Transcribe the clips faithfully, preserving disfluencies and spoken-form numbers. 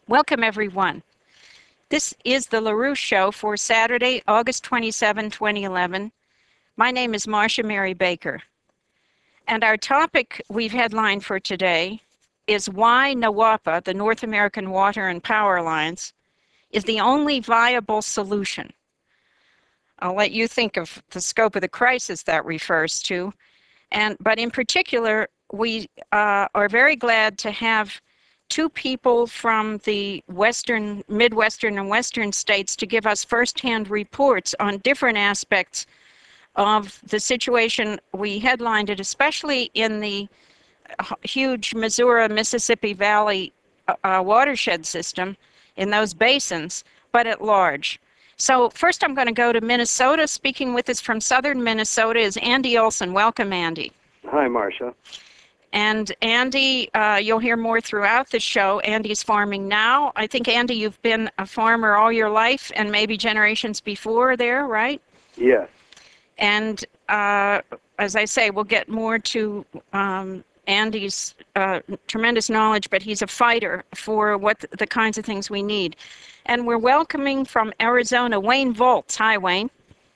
Welcome, everyone. This is the LaRouche Show for Saturday, August twenty-seventh, twenty eleven. My name is Marcia Mary Baker. And our topic we've headlined for today is why NWAPA, the North American Water and Power Alliance, is the only viable solution. I'll let you think of the scope of the crisis that refers to. And, but in particular, we uh, are very glad to have two people from the Western, Midwestern and Western states to give us firsthand reports on different aspects of the situation. We headlined it, especially in the huge Missouri, Mississippi Valley uh, watershed system, in those basins, but at large. So first I'm going to go to Minnesota. Speaking with us from southern Minnesota is Andy Olson. Welcome, Andy. Hi, Marcia. And Andy, uh, you'll hear more throughout the show. Andy's farming now. I think, Andy, you've been a farmer all your life and maybe generations before there, right? Yes. And uh, as I say, we'll get more to um, Andy's uh, tremendous knowledge, but he's a fighter for what the kinds of things we need. And we're welcoming from Arizona, Wayne Volz. Hi, Wayne.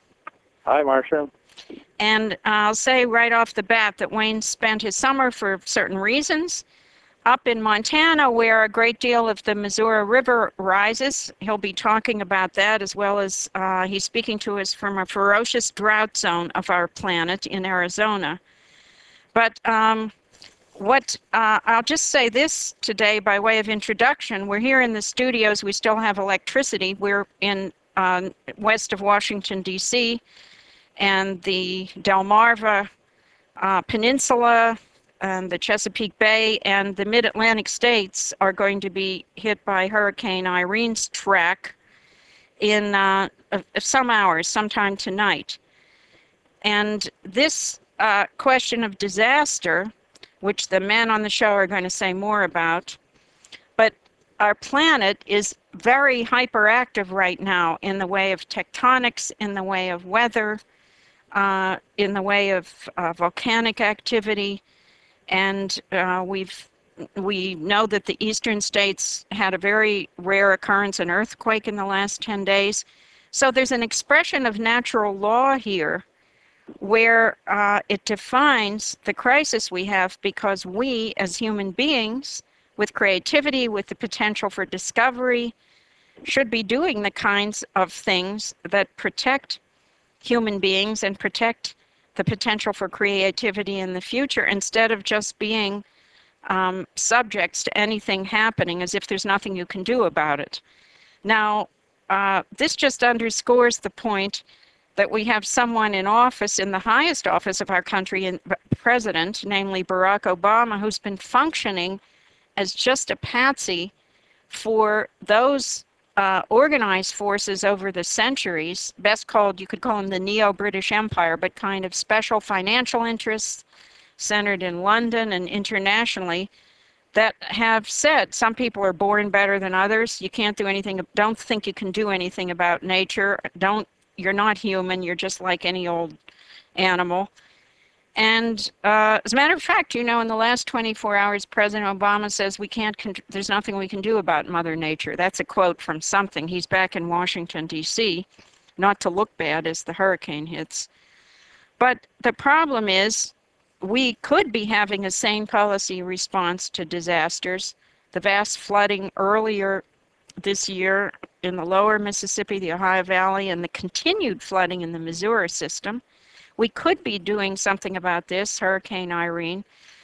Hi, Marcia. And I'll say right off the bat that Wayne spent his summer for certain reasons up in Montana, where a great deal of the Missouri River rises. He'll be talking about that, as well as uh, he's speaking to us from a ferocious drought zone of our planet in Arizona. But um, what uh, I'll just say this today by way of introduction. We're here in the studios. We still have electricity. We're in uh, west of Washington, D C, and the Delmarva uh, Peninsula and the Chesapeake Bay and the mid-Atlantic states are going to be hit by Hurricane Irene's track in uh, some hours, sometime tonight. And this uh, question of disaster, which the men on the show are going to say more about, but our planet is very hyperactive right now in the way of tectonics, in the way of weather, Uh, in the way of uh, volcanic activity, and uh, we've we know that the eastern states had a very rare occurrence, an earthquake in the last ten days. So there's an expression of natural law here where uh, it defines the crisis we have, because we as human beings with creativity, with the potential for discovery, should be doing the kinds of things that protect human beings and protect the potential for creativity in the future, instead of just being um, subjects to anything happening as if there's nothing you can do about it. Now, uh, this just underscores the point that we have someone in office, in the highest office of our country, in president, namely Barack Obama, who's been functioning as just a patsy for those Uh, organized forces over the centuries, best called, you could call them the Neo-British Empire, but kind of special financial interests centered in London and internationally, that have said some people are born better than others. You can't do anything, don't think you can do anything about nature. Don't, you're not human, you're just like any old animal. And uh, as a matter of fact, you know, in the last twenty-four hours, President Obama says we can't, there's nothing we can do about Mother Nature. That's a quote from something. He's back in Washington, D C, not to look bad as the hurricane hits. But the problem is, we could be having a sane policy response to disasters. The vast flooding earlier this year in the lower Mississippi, the Ohio Valley, and the continued flooding in the Missouri system. We could be doing something about this, Hurricane Irene,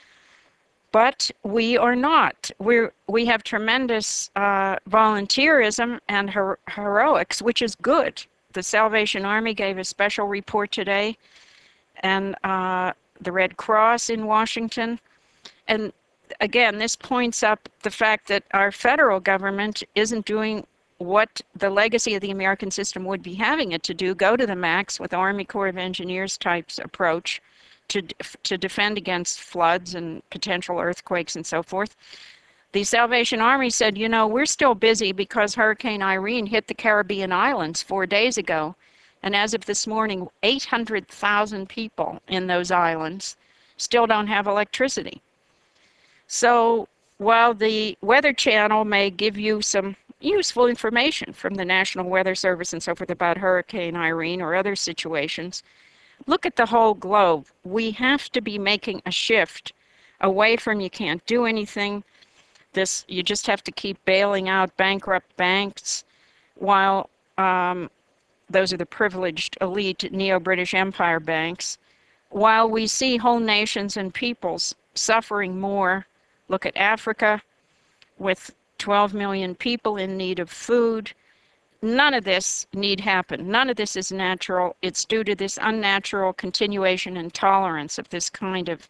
but we are not. We're, we have tremendous uh, volunteerism and her heroics, which is good. The Salvation Army gave a special report today, and uh, the Red Cross in Washington. And again, this points up the fact that our federal government isn't doing what the legacy of the American system would be having it to do, go to the max with Army Corps of Engineers types approach to, to defend against floods and potential earthquakes and so forth. The Salvation Army said, you know, we're still busy because Hurricane Irene hit the Caribbean islands four days ago. And as of this morning, eight hundred thousand people in those islands still don't have electricity. So while the Weather Channel may give you some useful information from the National Weather Service and so forth about Hurricane Irene or other situations, look at the whole globe. We have to be making a shift away from you can't do anything. This, you just have to keep bailing out bankrupt banks while um, those are the privileged elite neo-British Empire banks, while we see whole nations and peoples suffering more. Look at Africa with twelve million people in need of food. None of this need happen. None of this is natural. It's due to this unnatural continuation and tolerance of this kind of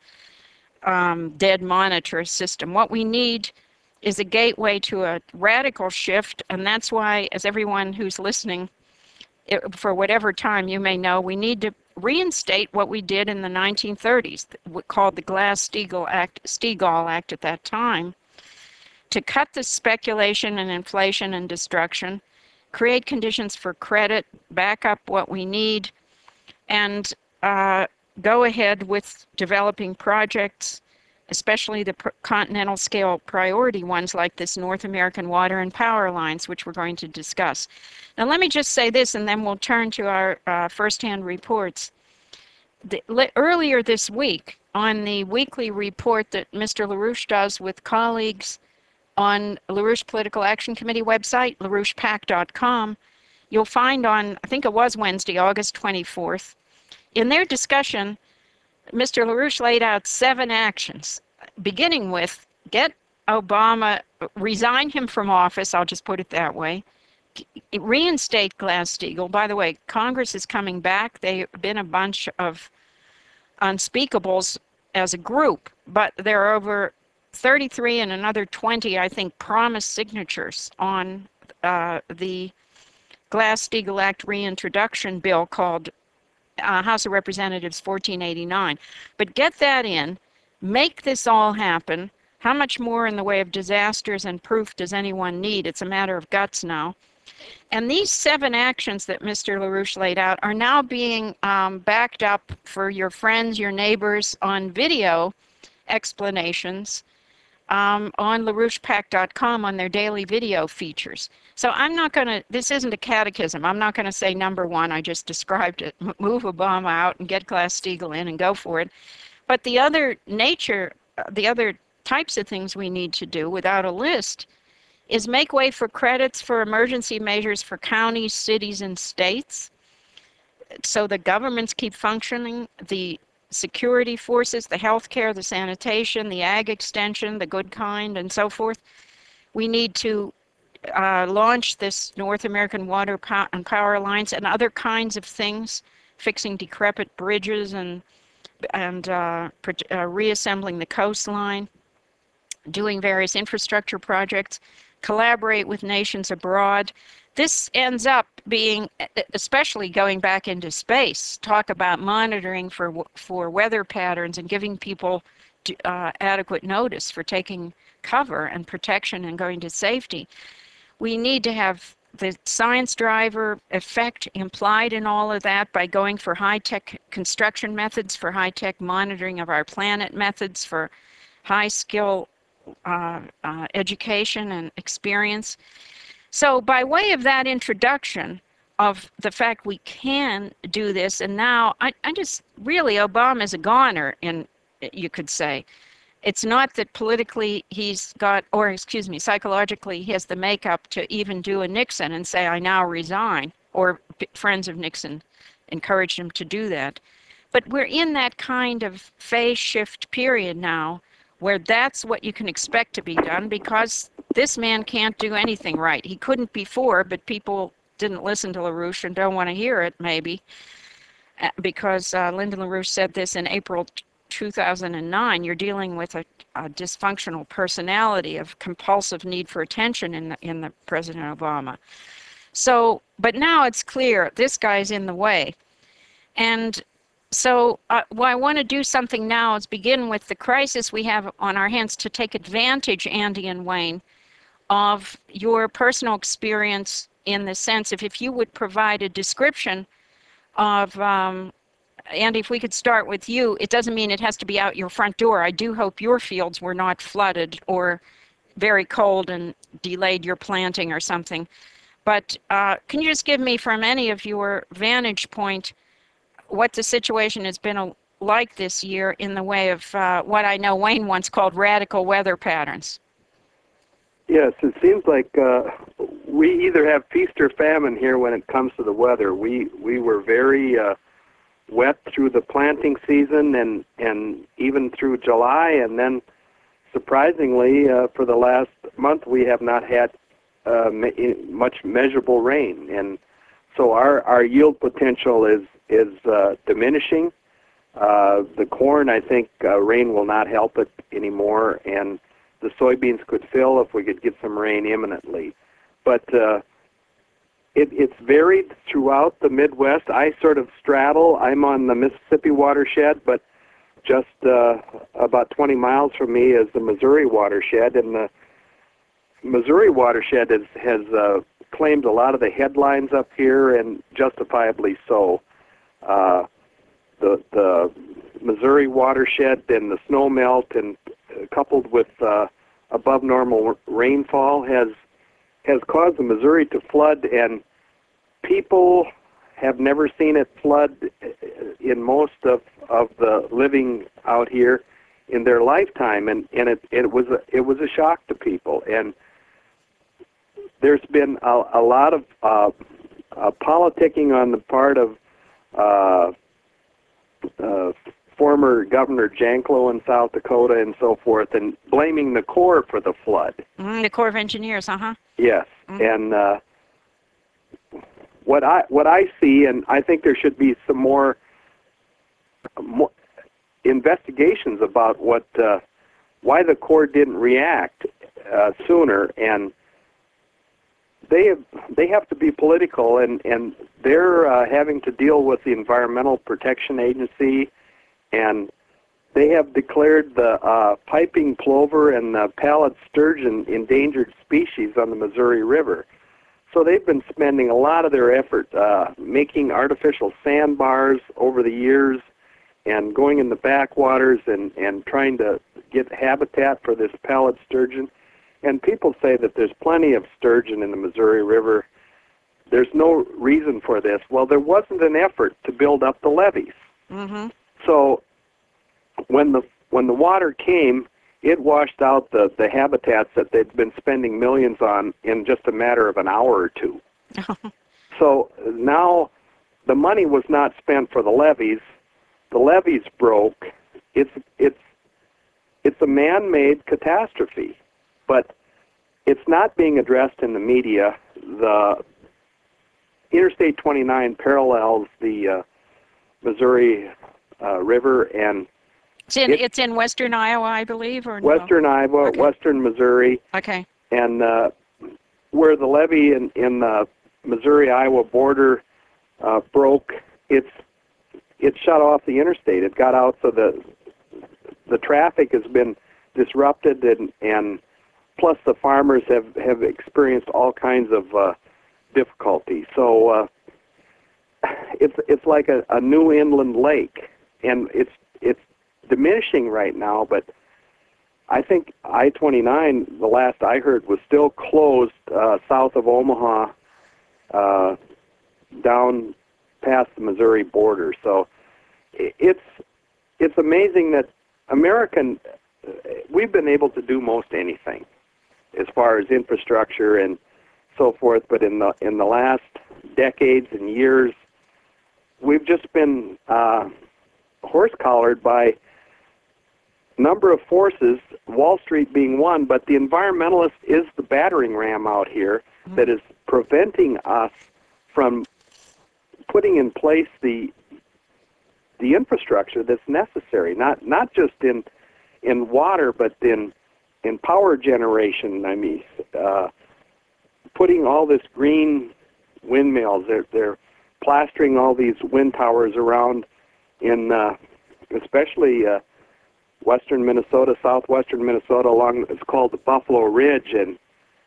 um, dead monitor system. What we need is a gateway to a radical shift, and that's why, as everyone who's listening, it, for whatever time you may know, we need to reinstate what we did in the nineteen thirties, called the Glass-Steagall Act, Steagall Act at that time, to cut the speculation and inflation and destruction, create conditions for credit, back up what we need, and uh, go ahead with developing projects, especially the continental scale priority ones like this North American Water and Power Alliance, which we're going to discuss. Now, let me just say this, and then we'll turn to our uh, firsthand reports. The, earlier this week, on the weekly report that Mister LaRouche does with colleagues on LaRouche Political Action Committee website, LaRouche Pac dot com, you'll find on, I think it was Wednesday, August twenty-fourth, in their discussion, Mister LaRouche laid out seven actions, beginning with get Obama, resign him from office, I'll just put it that way, reinstate Glass-Steagall. By the way, Congress is coming back. They've been a bunch of unspeakables as a group, but there are over thirty-three and another twenty, I think, promised signatures on uh, the Glass-Steagall Act reintroduction bill called uh, House of Representatives fourteen eighty-nine. But get that in, make this all happen. How much more in the way of disasters and proof does anyone need? It's a matter of guts now. And these seven actions that Mister LaRouche laid out are now being um, backed up for your friends, your neighbors on video explanations um, on LaRouche Pac dot com on their daily video features. So I'm not going to, this isn't a catechism. I'm not going to say number one, I just described it, move Obama out and get Glass-Steagall in and go for it. But the other nature, the other types of things we need to do without a list is make way for credits for emergency measures for counties, cities, and states, so the governments keep functioning, the security forces, the healthcare, the sanitation, the ag extension, the good kind, and so forth. We need to uh, launch this North American Water and Power Alliance and other kinds of things, fixing decrepit bridges and, and uh, uh, reassembling the coastline, doing various infrastructure projects, collaborate with nations abroad. This ends up being, especially going back into space, talk about monitoring for for weather patterns and giving people uh, adequate notice for taking cover and protection and going to safety. We need to have the science driver effect implied in all of that by going for high-tech construction methods, for high-tech monitoring of our planet methods, for high-skill uh, uh, education and experience. So by way of that introduction of the fact we can do this, and now I, I just really, Obama is a goner, in, you could say. It's not that politically he's got, or excuse me, psychologically he has the makeup to even do a Nixon and say, I now resign, or friends of Nixon encouraged him to do that. But we're in that kind of phase shift period now where that's what you can expect to be done, because this man can't do anything right. He couldn't before, but people didn't listen to LaRouche and don't want to hear it, maybe, because uh, Lyndon LaRouche said this in April two thousand nine. You're dealing with a, a dysfunctional personality of compulsive need for attention in the, in the President Obama. So, but now it's clear this guy's in the way. And so uh, well, I want to do something now is begin with the crisis we have on our hands to take advantage, Andy and Wayne, of your personal experience in the sense of if you would provide a description of um, Andy, if we could start with you, it doesn't mean it has to be out your front door. I do hope your fields were not flooded or very cold and delayed your planting or something. But uh, can you just give me, from any of your vantage point, what the situation has been a, like this year in the way of uh, what I know Wayne once called radical weather patterns? Yes, it seems like uh, we either have feast or famine here when it comes to the weather. We we were very uh, wet through the planting season and, and even through July, and then surprisingly, uh, for the last month, we have not had uh, me- much measurable rain, and so our, our yield potential is is uh, diminishing. Uh, the corn, I think, uh, rain will not help it anymore, and the soybeans could fill if we could get some rain imminently. But uh, it, it's varied throughout the Midwest. I sort of straddle. I'm on the Mississippi watershed, but just uh, about twenty miles from me is the Missouri watershed, and the Missouri watershed has, has uh, claimed a lot of the headlines up here, and justifiably so. Uh, the the Missouri watershed and the snow melt, and uh, coupled with uh, above normal rainfall, has has caused the Missouri to flood, and people have never seen it flood in most of, of the living out here in their lifetime, and, and it, it was a, it was a shock to people. And there's been a, a lot of uh, uh, politicking on the part of uh, uh, former Governor Janklow in South Dakota and so forth, and blaming the Corps for the flood. Mm, the Corps of Engineers, uh-huh. Yes, Mm. and uh, what I what I see, and I think there should be some more, more investigations about what uh, why the Corps didn't react uh, sooner, and they have, they have to be political, and and they're uh, having to deal with the Environmental Protection Agency, and they have declared the uh, piping plover and the pallid sturgeon endangered species on the Missouri River. So they've been spending a lot of their effort uh, making artificial sandbars over the years and going in the backwaters and, and trying to get habitat for this pallid sturgeon. And people say that there's plenty of sturgeon in the Missouri River. There's no reason for this. Well, there wasn't an effort to build up the levees. Mm-hmm. So when the when the water came, it washed out the, the habitats that they'd been spending millions on in just a matter of an hour or two. So now the money was not spent for the levees. The levees broke. It's it's it's a man-made catastrophe, but it's not being addressed in the media. The Interstate twenty-nine parallels the uh, Missouri uh, River, and It's in, it, it's in western Iowa, I believe, or western no? Iowa, Okay. western Missouri, Okay. and uh, where the levee in, in the Missouri-Iowa border uh, broke, it's it shut off the interstate. It got out, so the the traffic has been disrupted, and, and plus the farmers have, have experienced all kinds of uh, difficulty. So uh, it's it's like a, a new inland lake, and it's it's diminishing right now, but I think I twenty-nine, the last I heard, was still closed uh, south of Omaha, uh, down past the Missouri border. So it's it's amazing that American, we've been able to do most anything as far as infrastructure and so forth, but in the in the last decades and years, we've just been uh, horse-collared by number of forces, Wall Street being one, but the environmentalist is the battering ram out here mm-hmm. that is preventing us from putting in place the the infrastructure that's necessary, not not just in in water, but in in power generation. I mean, uh, putting all this green windmills, they're, they're plastering all these wind towers around in uh, especially uh, western Minnesota, southwestern Minnesota, along, it's called the Buffalo Ridge, and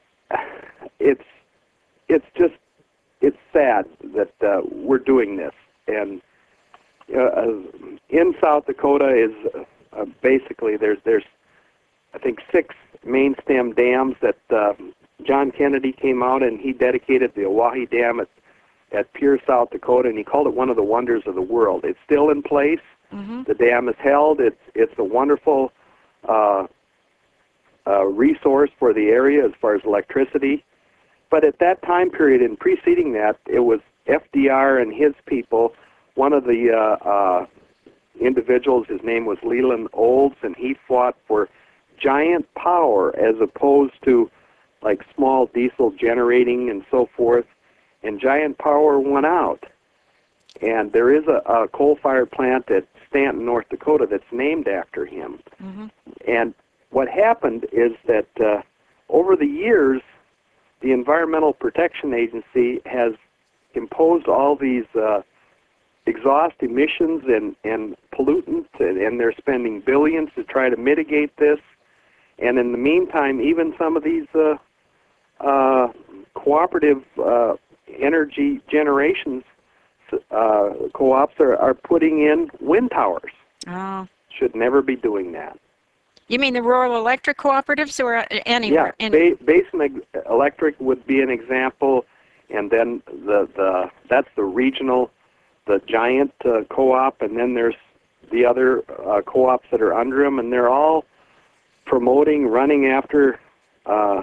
it's it's just, it's sad that uh, we're doing this. And uh, in South Dakota is uh, basically there's there's I think six main stem dams that uh, John Kennedy came out and he dedicated the Oahe Dam at at Pierre, South Dakota, and he called it one of the wonders of the world. It's still in place. Mm-hmm. The dam is held. It's it's a wonderful uh, uh, resource for the area as far as electricity. But at that time period and preceding that, it was F D R and his people. One of the uh, uh, individuals, his name was Leland Olds, and he fought for giant power as opposed to like small diesel generating and so forth. And giant power went out. And there is a, a coal-fired plant at Stanton, North Dakota that's named after him. Mm-hmm. And what happened is that uh, over the years, the Environmental Protection Agency has imposed all these uh, exhaust emissions and, and pollutants, and, and they're spending billions to try to mitigate this. And in the meantime, even some of these uh, uh, cooperative uh, energy generations uh, co-ops are, are putting in wind towers. Oh. Should never be doing that. You mean the rural electric cooperatives or anywhere? Yeah, In ba Basin Electric would be an example, and then the, the that's the regional, the giant uh, co-op, and then there's the other uh, co-ops that are under them, and they're all promoting, running after uh,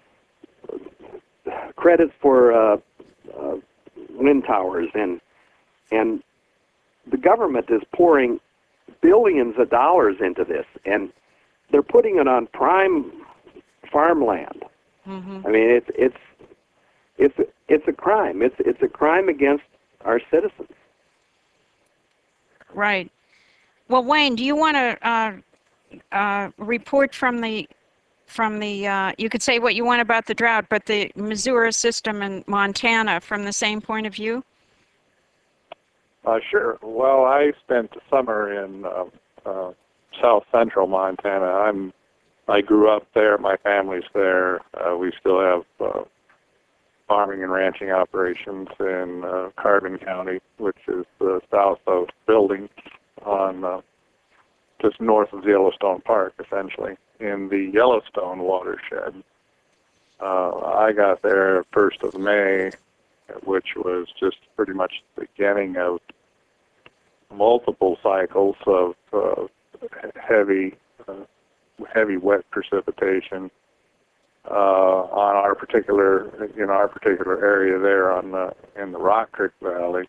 credits for uh, uh, wind towers, and and the government is pouring billions of dollars into this, and they're putting it on prime farmland. Mm-hmm. I mean, it's it's it's it's a crime. It's it's a crime against our citizens. Right. Well, Wayne, do you want to uh, uh, report from the from the? Uh, you could say what you want about the drought, but the Missouri system in Montana from the same point of view. Uh, sure. Well, I spent the summer in uh, uh, south central Montana. I'm I grew up there. My family's there. Uh, we still have uh, farming and ranching operations in uh, Carbon County, which is uh, south of Building, on uh, just north of Yellowstone Park, essentially, in the Yellowstone watershed. Uh, I got there first of May, which was just pretty much the beginning of multiple cycles of uh, heavy, uh, heavy wet precipitation uh, on our particular, in our particular area there on the in the Rock Creek Valley.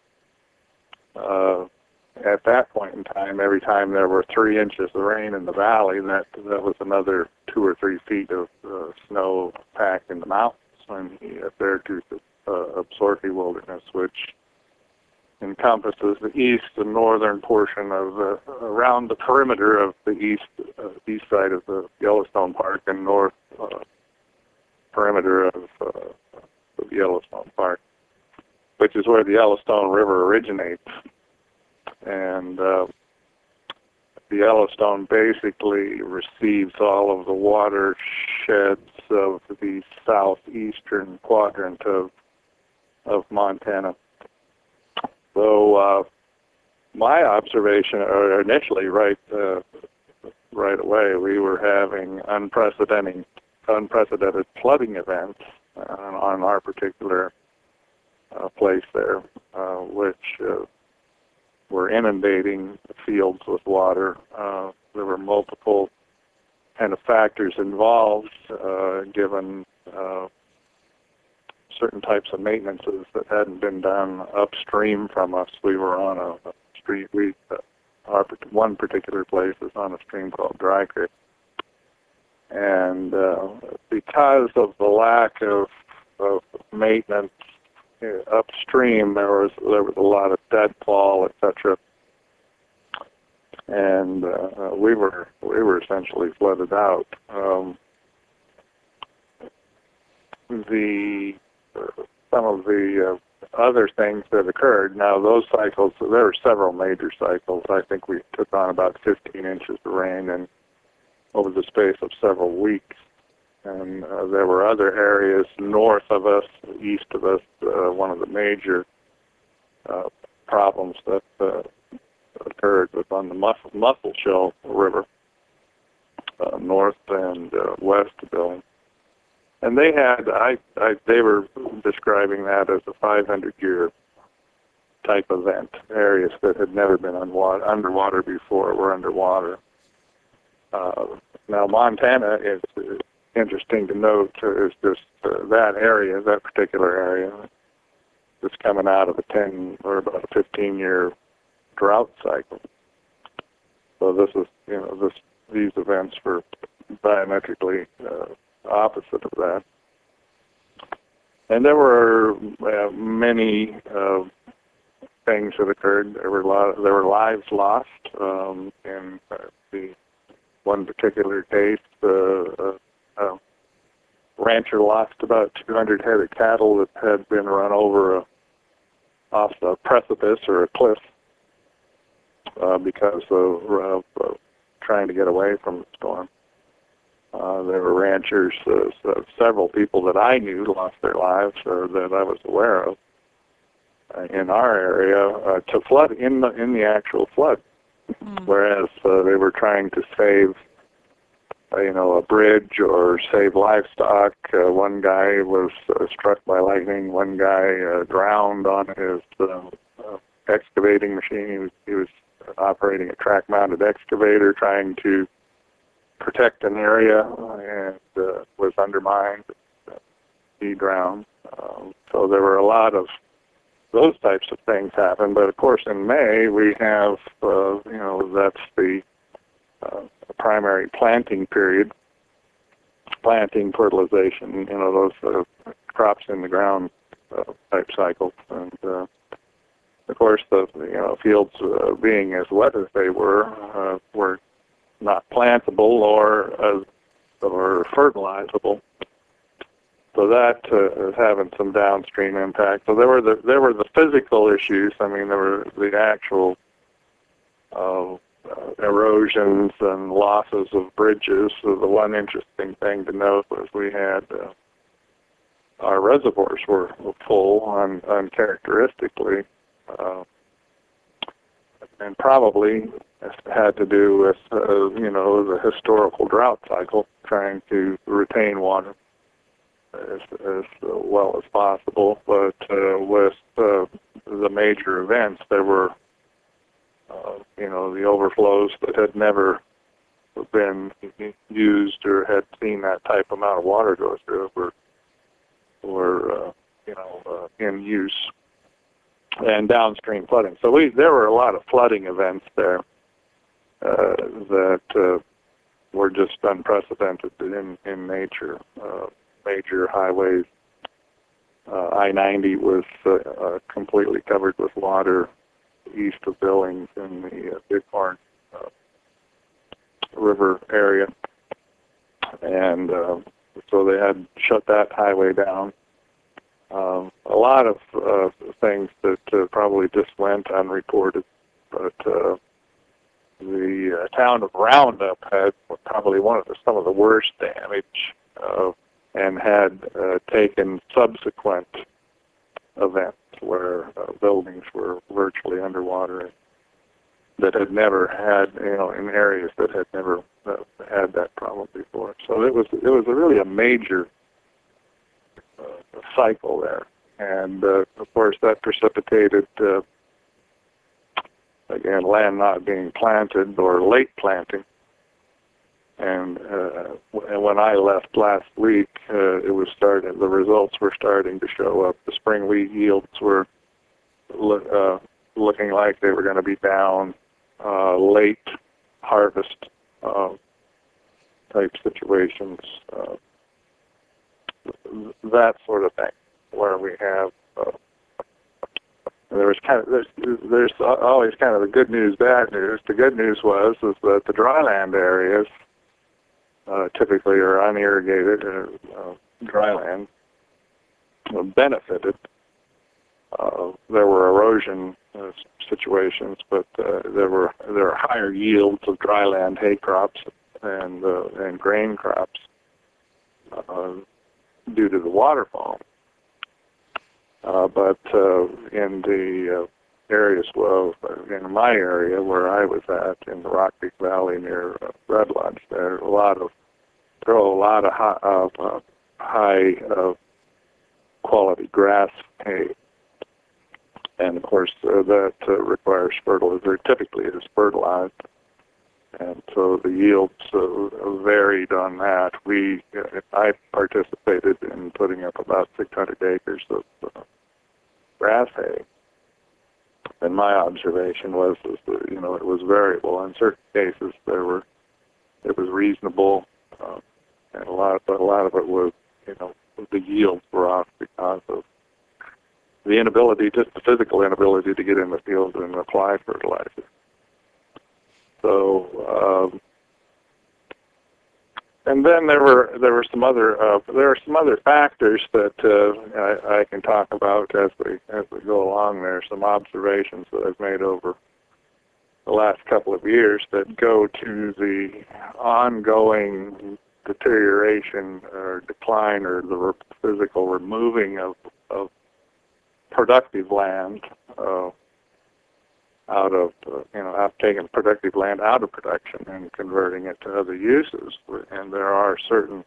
Uh, at that point in time, every time there were three inches of rain in the valley, that that was another two or three feet of uh, snow packed in the mountains and at Beartooth uh, Absaroka Wilderness, which encompasses the east and northern portion of the, around the perimeter of the east uh, east side of the Yellowstone Park and north uh, perimeter of, uh, of Yellowstone Park, which is where the Yellowstone River originates. And uh, the Yellowstone basically receives all of the watersheds of the southeastern quadrant of of Montana. So uh, my observation, or initially, right, uh, right away, we were having unprecedented, unprecedented flooding events uh, on our particular uh, place there, uh, which uh, were inundating the fields with water. Uh, there were multiple kind of factors involved, uh, given uh, certain types of maintenances that hadn't been done upstream from us. We were on a, a street. We uh, our one particular place is on a stream called Dry Creek, and uh, because of the lack of, of maintenance uh, upstream, there was there was a lot of deadfall, et cetera. And uh, we were we were essentially flooded out. Um, the some of the uh, other things that occurred. Now, those cycles, there were several major cycles. I think we took on about fifteen inches of rain and over the space of several weeks. And uh, there were other areas north of us, east of us. Uh, one of the major uh, problems that uh, Musselshell River, uh, north and uh, west of Billings. And they had, I, I, they were describing that as a five hundred year type event. Areas that had never been underwater, underwater before were underwater. Uh, now, Montana is uh, interesting to note, uh, is just uh, that area, that particular area, is coming out of a ten or about a fifteen year drought cycle. So this is, you know, this these events were diametrically uh, opposite of that. And there were uh, many uh, things that occurred. There were a lot of, there were lives lost um, in uh, the one particular case. Uh, uh, uh, rancher lost about two hundred head of cattle that had been run over a, off a precipice or a cliff uh, because of uh, trying to get away from the storm. Uh, there were ranchers, uh, so several people that I knew lost their lives or that I was aware of uh, in our area uh, to flood in the in the actual flood, mm. whereas uh, they were trying to save, uh, you know, a bridge or save livestock. Uh, one guy was uh, struck by lightning. One guy uh, drowned on his uh, uh, excavating machine. He was he was operating a track-mounted excavator, trying to protect an area, and uh, was undermined. He drowned. Um, so there were a lot of those types of things happen. But of course, in May we have, uh, you know, that's the uh, primary planting period, planting, fertilization. You know, those uh, crops in the ground uh, type cycles, and uh, of course, the you know fields uh, being as wet as they were uh, were not plantable or uh, or fertilizable. So that uh, is having some downstream impact. So there were the there were the physical issues. I mean, there were the actual uh, uh, erosions and losses of bridges. So the one interesting thing to note was we had uh, our reservoirs were full un, uncharacteristically, uh, and probably had to do with, uh, you know, the historical drought cycle, trying to retain water as, as well as possible. But uh, with uh, the major events, there were, uh, you know, the overflows that had never been used or had seen that type amount of water go through were, were uh, you know, uh, in use, and downstream flooding. So we there were a lot of flooding events there. Uh, that uh, were just unprecedented in, in nature. Uh, major highways, uh, I ninety was uh, uh, completely covered with water east of Billings in the uh, Bighorn uh, River area, and uh, so they had shut that highway down. Um, a lot of uh, things that uh, probably just went unreported, but uh, the uh, town of Roundup had probably one of the, some of the worst damage, uh, and had uh, taken subsequent events where uh, buildings were virtually underwater that had never had, you know, in areas that had never uh, had that problem before. So it was it was a really a major uh, cycle there, and uh, of course that precipitated. Uh, Again, land not being planted or late planting. And, uh, and when I left last week, uh, it was starting. The results were starting to show up. The spring wheat yields were lo uh, looking like they were going to be down. Uh, late harvest uh, type situations, uh, that sort of thing, where we have. Uh, There was kind of there's, there's always kind of the good news, bad news. The good news was is that the dryland areas uh, typically are unirrigated or uh, dryland uh, benefited. Uh, there were erosion uh, situations, but uh, there were there are higher yields of dryland hay crops and uh, and grain crops uh, due to the waterfall. Uh, but uh, in the uh, areas, well, in my area where I was at, in the Rock Creek Valley near uh, Red Lodge, there are a lot of, grow a lot of high, of, uh, high uh, quality grass hay. And of course, uh, that uh, requires fertilizer. Typically, it is fertilized. And so the yields uh, varied on that. We, uh, I participated in putting up about six hundred acres of uh, grass hay. And my observation was, was that, you know, it was variable. In certain cases, there were, it was reasonable, uh, and a lot, but a lot of it was, you know, the yields were off because of the inability, just the physical inability to get in the field and apply fertilizer. So, um, and then there were there were some other uh, there are some other factors that uh, I, I can talk about as we as we go along. There are some observations that I've made over the last couple of years that go to the ongoing deterioration or decline or the re physical removing of, of productive land. Uh, out of, uh, you know, out taking productive land out of production and converting it to other uses. And there are certain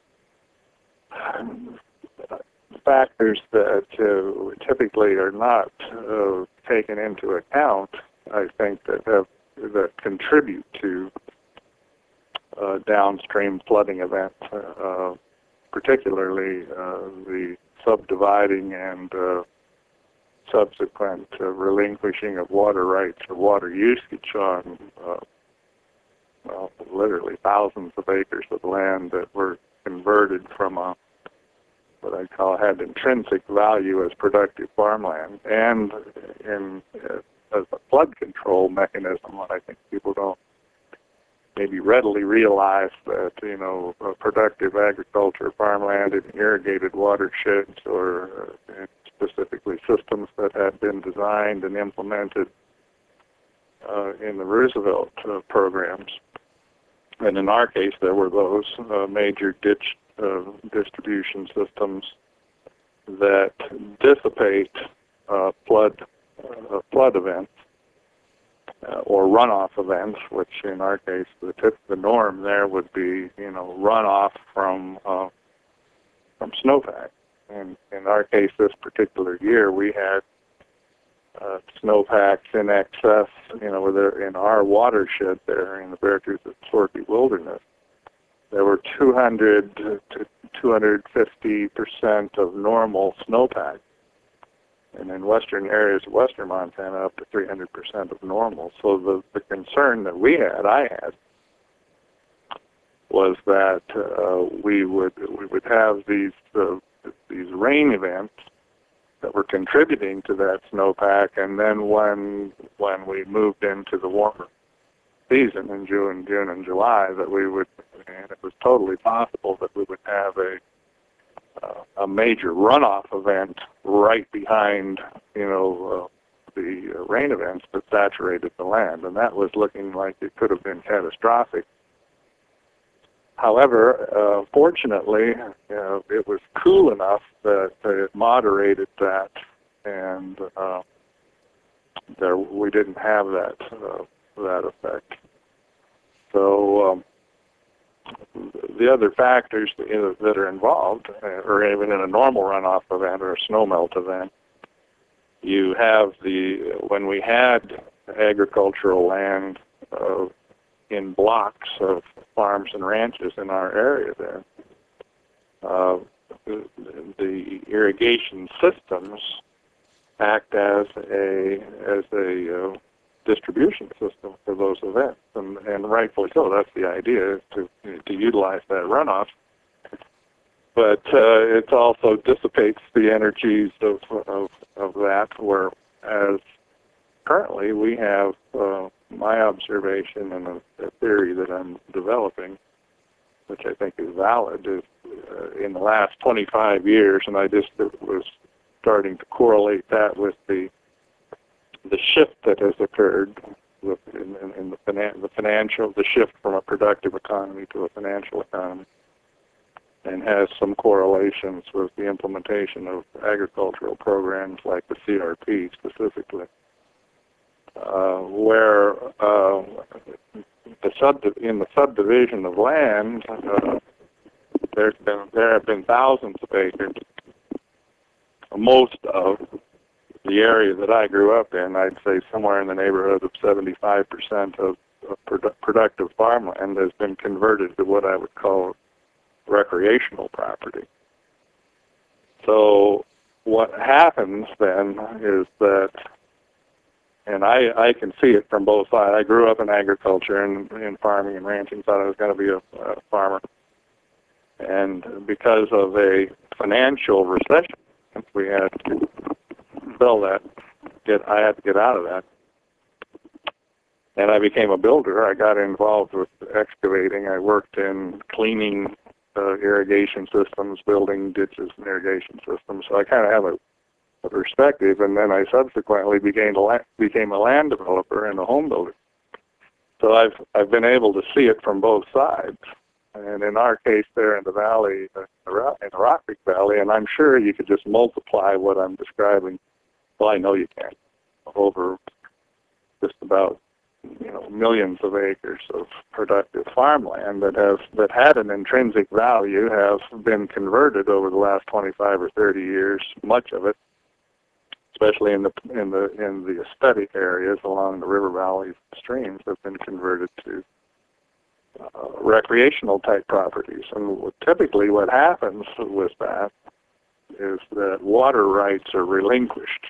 factors that uh, typically are not uh, taken into account, I think, that have, that contribute to uh, downstream flooding events, uh, particularly uh, the subdividing and uh, subsequent uh, relinquishing of water rights or water usage on, uh, well, literally thousands of acres of land that were converted from a, what I call had intrinsic value as productive farmland, and in uh, as a flood control mechanism. What I think people don't maybe readily realize that, you know, uh, productive agriculture, farmland, and irrigated watersheds, or uh, specifically systems that had been designed and implemented uh, in the Roosevelt uh, programs. And in our case, there were those uh, major ditch uh, distribution systems that dissipate uh, flood uh, flood events uh, or runoff events, which in our case, the tip, the norm there would be, you know, runoff from uh, from snowpack. And in our case, this particular year, we had uh, snowpacks in excess, you know, there in our watershed there in the Beartooth and Swartby Wilderness. There were two hundred to two hundred fifty percent of normal snowpack. And in western areas of western Montana, up to three hundred percent of normal. So the, the concern that we had, I had, was that uh, we would we would have these uh, these rain events that were contributing to that snowpack, and then when when we moved into the warmer season in June, June and July, that we would, and it was totally possible that we would have a uh, a major runoff event right behind, you know, uh, the uh, rain events that saturated the land, and that was looking like it could have been catastrophic. However, uh, fortunately, uh, it was cool enough that it moderated that, and uh, there we didn't have that uh, that effect. So um, the other factors that, you know, that are involved, uh, or even in a normal runoff event or a snowmelt event, you have the when we had agricultural land Uh, in blocks of farms and ranches in our area there. Uh, the, the irrigation systems act as a as a uh, distribution system for those events, and, and rightfully so. That's the idea, is to to utilize that runoff. But uh, it also dissipates the energies of of, of that. Whereas currently we have uh, my observation and a, a theory that I'm developing, which I think is valid, is uh, in the last twenty-five years, and I just was starting to correlate that with the the shift that has occurred with in, in, in the, finan the financial, the shift from a productive economy to a financial economy, and has some correlations with the implementation of agricultural programs like the C R P specifically. uh, where uh, the sub in the subdivision of land, uh, there's been there have been thousands of acres. Most of the area that I grew up in, I'd say somewhere in the neighborhood of seventy-five percent of, of produ productive farmland has been converted to what I would call recreational property. So what happens then is that, and I, I can see it from both sides. I grew up in agriculture and in farming and ranching, thought I was going to be a, a farmer. And because of a financial recession, we had to sell that. Get I had to get out of that. And I became a builder. I got involved with excavating. I worked in cleaning uh, irrigation systems, building ditches and irrigation systems. So I kind of have a, a perspective. And then I subsequently became a, la became a land developer and a home builder. So I've I've been able to see it from both sides. And in our case there in the valley, uh, in the Rock Creek Valley, and I'm sure you could just multiply what I'm describing, well, I know you can, over just about, you know, millions of acres of productive farmland that have that had an intrinsic value have been converted over the last twenty-five or thirty years. Much of it, especially in the in the in the aesthetic areas along the river valleys and streams, have been converted to uh, recreational type properties. And typically, what happens with that is that water rights are relinquished.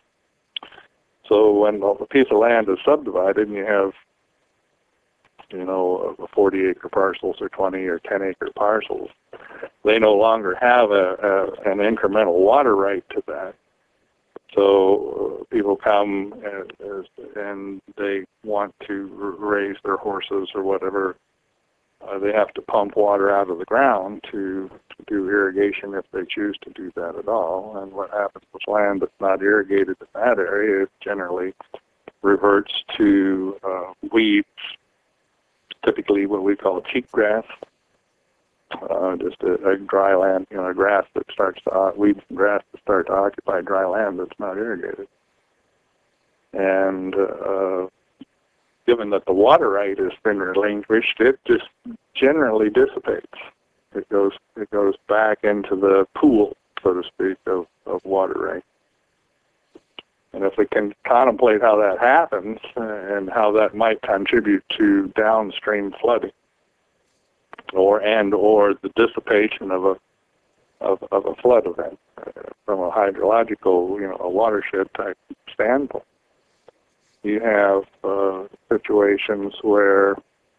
So when a piece of land is subdivided and you have, you know, forty acre parcels or twenty or ten acre parcels, they no longer have a, a, an incremental water right to that. So uh, people come and, and they want to raise their horses or whatever. Uh, they have to pump water out of the ground to, to do irrigation if they choose to do that at all. And what happens with land that's not irrigated in that area, it generally reverts to uh, weeds, typically what we call cheatgrass, uh, just a, a dry land, you know, a grass that starts to, uh, weeds and grass that start to occupy dry land that's not irrigated. And uh, given that the water right has been relinquished, it just generally dissipates. It goes it goes back into the pool, so to speak, of, of water right. And if we can contemplate how that happens and how that might contribute to downstream flooding, or and or the dissipation of a of, of a flood event uh, from a hydrological, you know, a watershed type standpoint. You have uh, situations where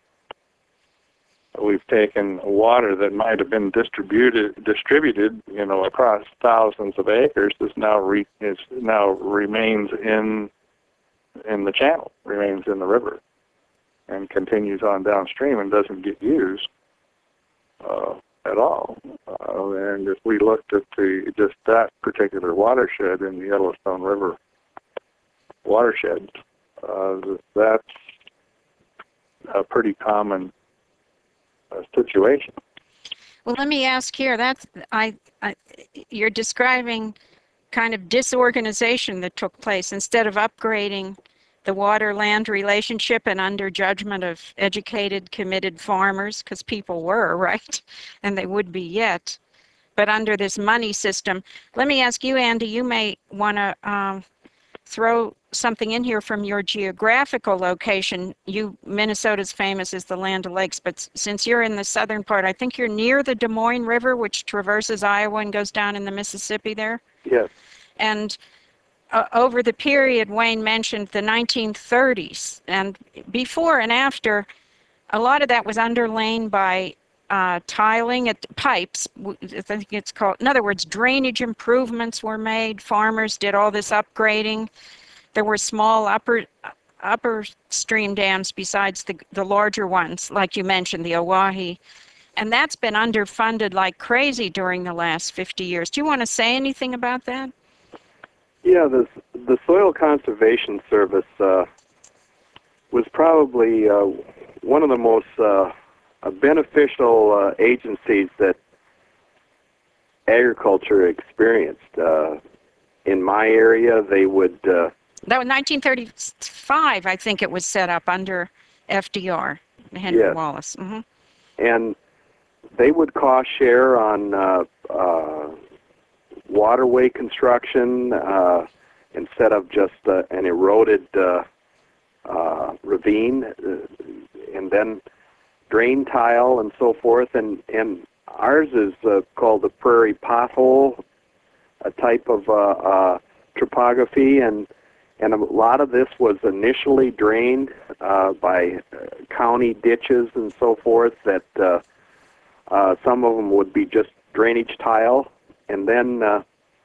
we've taken water that might have been distributed, distributed, you know, across thousands of acres, is now re, is now remains in in the channel, remains in the river, and continues on downstream and doesn't get used uh, at all. Uh, and if we looked at the just that particular watershed in the Yellowstone River watershed, Uh, that's a pretty common uh, situation. Well, let me ask here. That's I, I. You're describing kind of disorganization that took place instead of upgrading the water-land relationship and under judgment of educated, committed farmers, because people were, right, and they would be yet. But under this money system, let me ask you, Andy. You may want to um, throw something in here from your geographical location. You, Minnesota's famous as the Land O'Lakes, but since you're in the southern part, I think you're near the Des Moines River, which traverses Iowa and goes down in the Mississippi there. Yes. And uh, over the period Wayne mentioned, the nineteen thirties, and before and after, a lot of that was underlain by uh, tiling at pipes. I think it's called, in other words, drainage improvements were made. Farmers did all this upgrading. There were small upper upper stream dams besides the, the larger ones, like you mentioned, the Oahe. And that's been underfunded like crazy during the last fifty years. Do you want to say anything about that? Yeah, the, the Soil Conservation Service uh, was probably uh, one of the most uh, beneficial uh, agencies that agriculture experienced. Uh, in my area, they would... Uh, That was nineteen thirty-five, I think it was set up under F D R, Henry Yes. Wallace. Mm-hmm. And they would cost share on uh, uh, waterway construction uh, instead of just uh, an eroded uh, uh, ravine, uh, and then drain tile and so forth. And, and ours is uh, called the prairie pothole, a type of uh, uh, topography, and and a lot of this was initially drained uh, by uh, county ditches and so forth. That uh, uh, some of them would be just drainage tile, and then uh,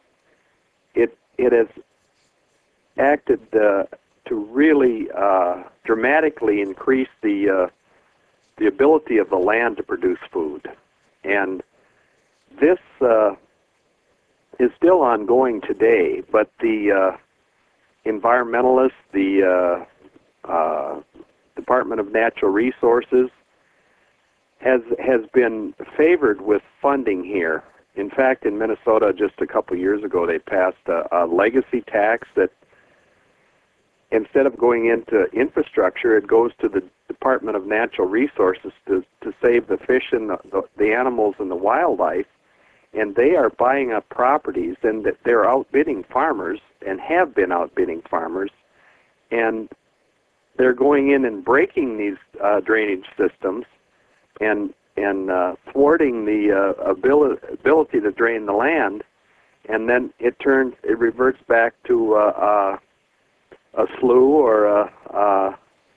it it has acted uh, to really uh, dramatically increase the uh, the ability of the land to produce food, and this uh, is still ongoing today. But the uh, environmentalists, the uh, uh, Department of Natural Resources, has has been favored with funding here. In fact, in Minnesota, just a couple years ago, they passed a, a legacy tax that, instead of going into infrastructure, it goes to the Department of Natural Resources to, to save the fish and the, the, the animals and the wildlife. And they are buying up properties, and that they're outbidding farmers, and have been outbidding farmers, and they're going in and breaking these uh, drainage systems and and uh, thwarting the uh, ability, ability to drain the land, and then it turns it reverts back to uh, uh, a slough or a, uh,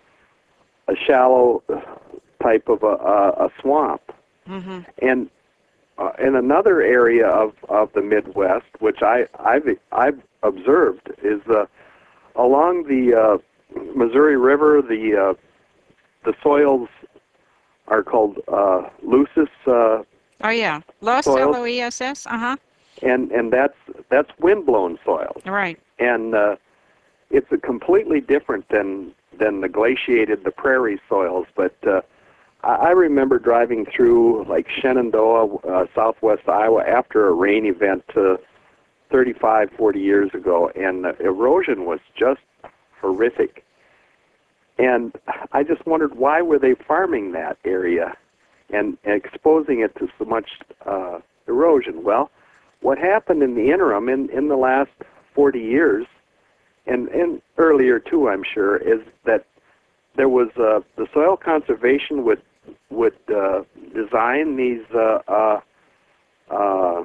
a shallow type of a, a, a swamp. Mm-hmm. And Uh, in another area of, of the Midwest, which I, I've, I've observed, is uh, along the uh, Missouri River, the uh, the soils are called uh, loess. Uh, Oh yeah, Loess, soils. L O E S S. Uh huh. and and that's that's windblown soils, Right. and uh, it's a completely different than than the glaciated, the prairie soils, but. Uh, I remember driving through like Shenandoah, uh, southwest Iowa, after a rain event uh, thirty-five, forty years ago, and the erosion was just horrific. And I just wondered, why were they farming that area and exposing it to so much uh, erosion? Well, what happened in the interim, in, in the last forty years, and, and earlier too, I'm sure, is that there was uh, the soil conservation would would uh, design these uh, uh, uh,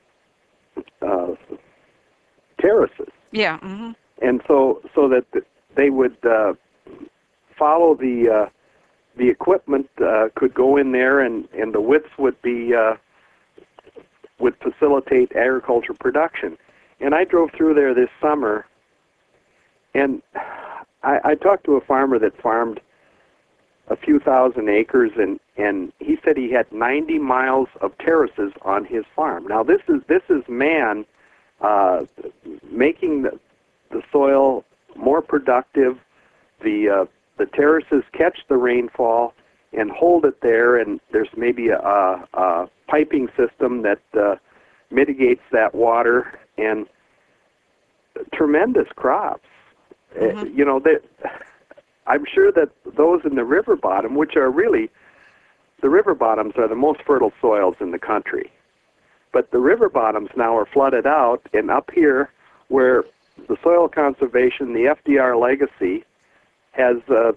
uh, terraces, Yeah. Mm-hmm. and so so that they would uh, follow the uh, the equipment uh, could go in there, and, and the widths would be uh, would facilitate agriculture production. And I drove through there this summer, and I, I talked to a farmer that farmed a few thousand acres, and, and he said he had ninety miles of terraces on his farm. Now this is this is man uh, making the, the soil more productive. The uh, the terraces catch the rainfall and hold it there, and there's maybe a, a, a piping system that uh, mitigates that water, and tremendous crops. Mm-hmm. Uh, you know that. I'm sure that those in the river bottom, which are really, the river bottoms are the most fertile soils in the country. But the river bottoms now are flooded out, and up here, where the soil conservation, the F D R legacy, has uh,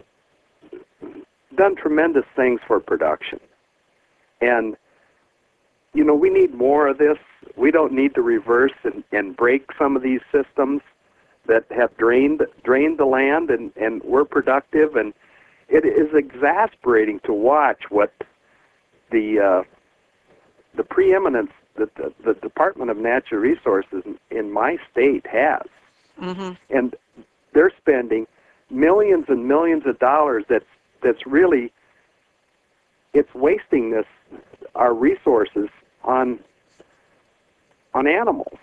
done tremendous things for production. And, you know, we need more of this. We don't need to reverse and, and break some of these systems that have drained drained the land and, and were productive, and it is exasperating to watch what the uh, the preeminence that the, the Department of Natural Resources in, in my state has. Mm-hmm. And they're spending millions and millions of dollars that's that's really, it's wasting this our resources on on animals.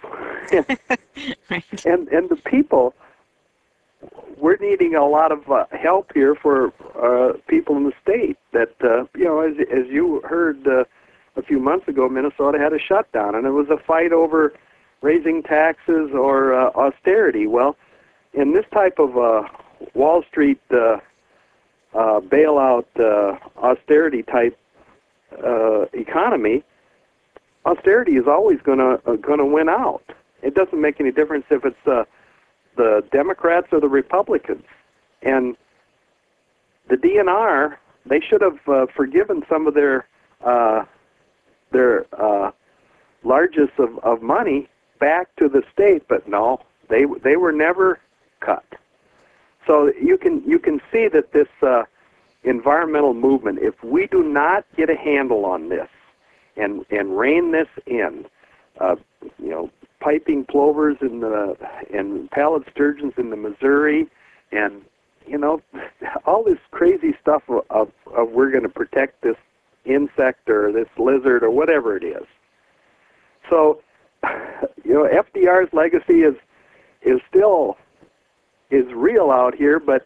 Right. And and the people, we're needing a lot of uh, help here for uh, people in the state. That uh, you know, as as you heard uh, a few months ago, Minnesota had a shutdown, and it was a fight over raising taxes or uh, austerity. Well, in this type of uh, Wall Street uh, uh, bailout uh, austerity type uh, economy, austerity is always going to uh, going to win out. It doesn't make any difference if it's uh, the Democrats or the Republicans. And the D N R, they should have uh, forgiven some of their uh, their uh, largest of, of money back to the state, but no, they they were never cut. So you can you can see that this uh, environmental movement, if we do not get a handle on this and and rein this in, uh, you know, piping plovers in the and pallid sturgeons in the Missouri, and you know, all this crazy stuff of, of, of we're going to protect this insect or this lizard or whatever it is. So, you know, F D R's legacy is is still is real out here, but